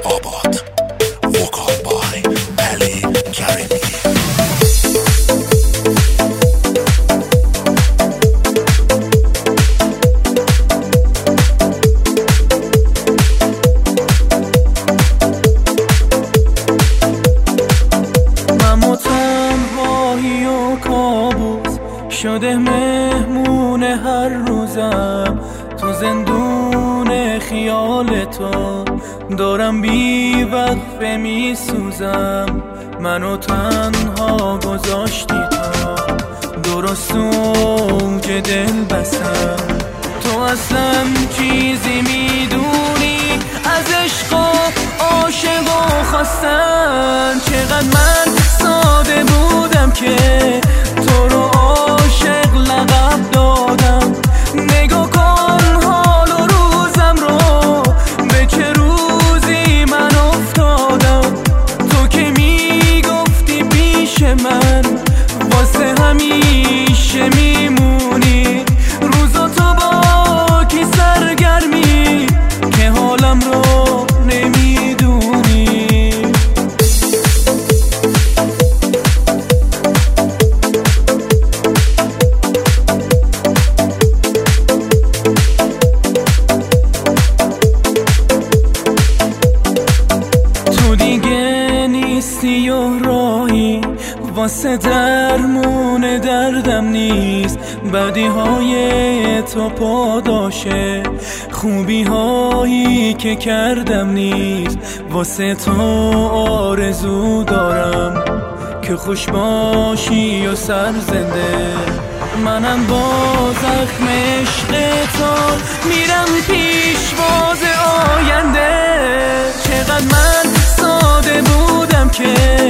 آباد. وکال بای علی کریمی. تنهایی و کابوس شده مهمون هر روزم، تو زندون خیال تو دارم بی وقفه می سوزم. منو تنها گذاشتی تو درست اوج دل بستم. تو اصلا چیزی میدونی از عشق و عاشق و خواستن؟ چقدر من ساده بودم که تو رو عاشق لقب دادم. نگاه کن حال و روزم رو، به چه روزی من افتادم. تو که میگفتی پیش من واسه همیشه میمونی، روزا تو با کی سرگرمی که حالم رو نمیدونی. تو دیگه نیستی و راهی واسه درمون دردم نیست. بدی های تو پاداشه، خوبی هایی که کردم نیست. واسه تو آرزو دارم که خوش باشی و سرزنده. منم با زخم عشق تو میرم پیشواز آینده. چقدر من ساده بودم که